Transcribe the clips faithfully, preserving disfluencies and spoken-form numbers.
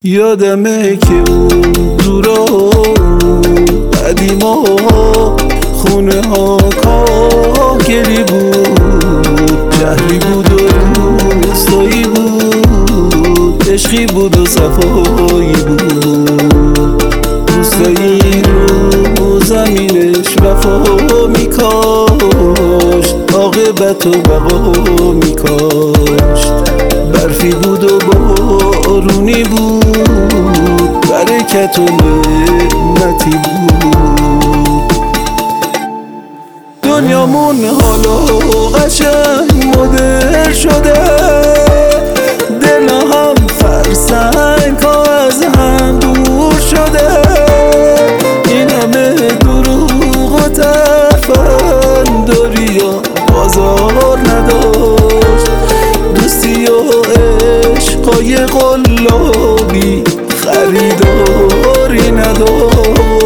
یادمه که اون دورا قدیما خونه ها کاهگلی بود، جهلی بود و روستایی بود، عشقی بود و صفایی بود. روستایی رو زمینش وفا میکاشت، عاقبت و بقا میکاشت. برفی بود و بارونی بود، برکت و نعمتی بود. دنیامون حالا قشنگ مدر شده، دل هم فرسنگ ها از هم دور شده. این همه دروغ و تفنداری ها بازار نداشت، دوستی و عشقای قلابی خریداری نداشت.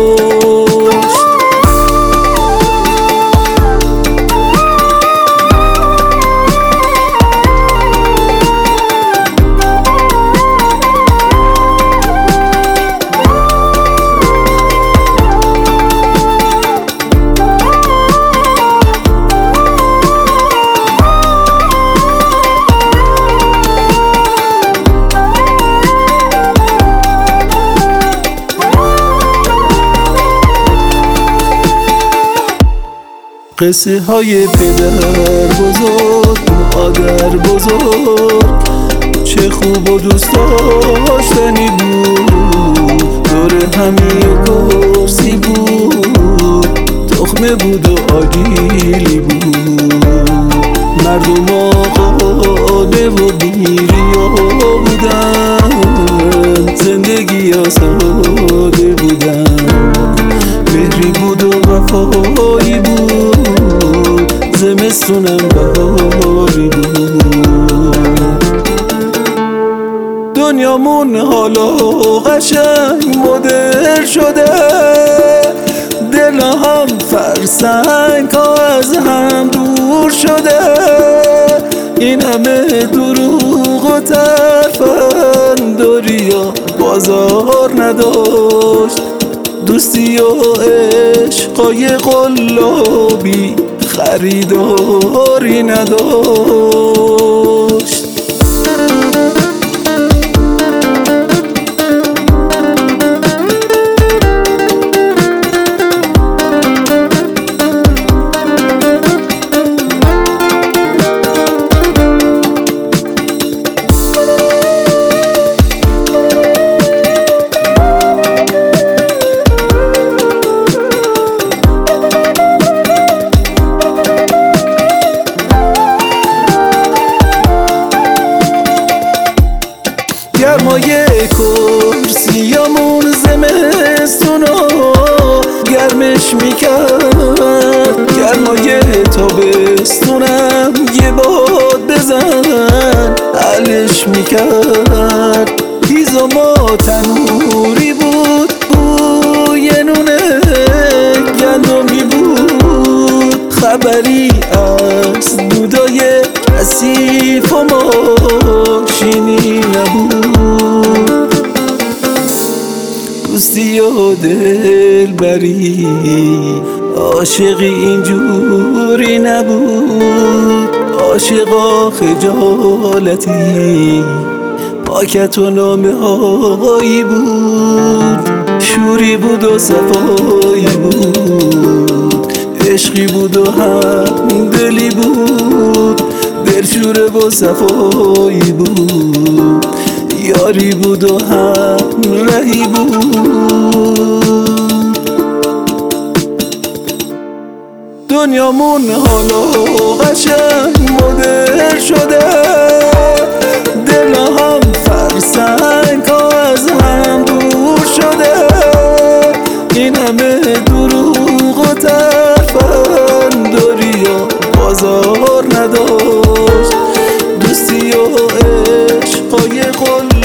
قصه های پدر بزرگ، مادر بزرگ، چه خوب و دوست داشتنی بود. دور همی کرسی بود، تخمه بود و آجیلی بود. مردم آقاده و بیریا بودن، زندگی ها ساده بودن. مهری بود و وفایی بود، زمستونم بهاری بود. دنیامون حالا قشنگ مدر شده، دل هم فرسنگ ها از هم دور شده. این همه دروغ و تفنداری ها بازار نداشت، دوستی و عشقای قلابی خریداری نداشت. گرمای کرسیامون زمستونا گرمش میکرد، گرمای تابستونم یه باد بزن حلش میکرد. هیز و ما تنوری بود، بوی نونه گندمی بود، خبری از دودای کثیف و ماشینی نبود. دوستی و دلبری عاشقی اینجوری نبود. عاشقا خجالتی پاکت و نامه هایی بود. شوری بود و صفایی بود، عشقی بود و هم دلی بود. دلشوره و صفایی بود، یاری بود و هم رهی بود. دنیامون حالا قشنگ مدر شده، دل هم فرسنگ ها از هم دور شده. این همه دروغ و تفنداری ها بازار نداشت، دوستی و عشقای قلابی